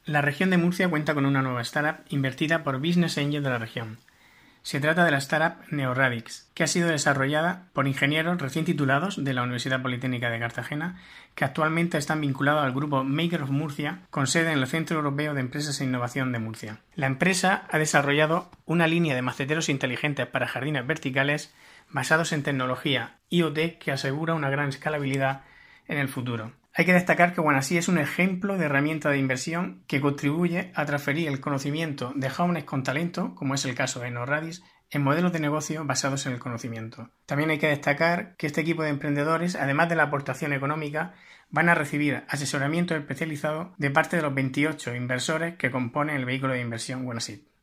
La región de Murcia cuenta con una nueva startup invertida por Business Angel de la región. Se trata de la startup Neoradix, que ha sido desarrollada por ingenieros recién titulados de la Universidad Politécnica de Cartagena, que actualmente están vinculados al grupo Maker of Murcia, con sede en el Centro Europeo de Empresas e Innovación de Murcia. La empresa ha desarrollado una línea de maceteros inteligentes para jardines verticales basados en tecnología IoT que asegura una gran escalabilidad en el futuro. Hay que destacar que Guanasí es un ejemplo de herramienta de inversión que contribuye a transferir el conocimiento de jóvenes con talento, como es el caso de Neoradix, en modelos de negocio basados en el conocimiento. También hay que destacar que este equipo de emprendedores, además de la aportación económica, van a recibir asesoramiento especializado de parte de los 28 inversores que componen el vehículo de inversión Guanasí.